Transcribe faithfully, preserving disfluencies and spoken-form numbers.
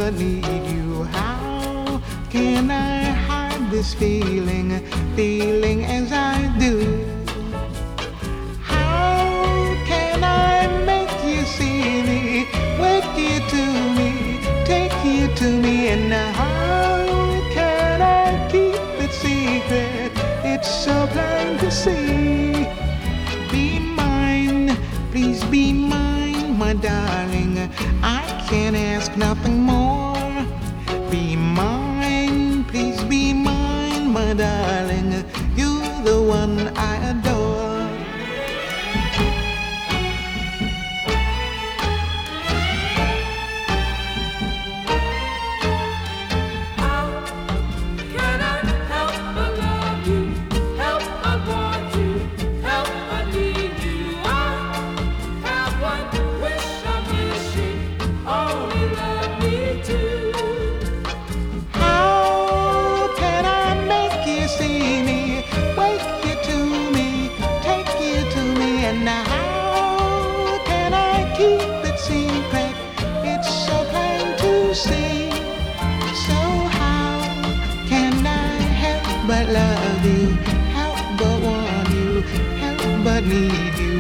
but need you. How can I hide this feeling, feeling as I do? How can I make you see me, wake you to me, take you to me? And how can I keep it secret? It's so plain to see. Be mine, please be mine, my darling. I can't ask nothing more. Be mine, please be mine, my darling. You're the one I adore. And how can I keep it secret? It's so plain to see. So how can I help but love you, help but want you, help but need you?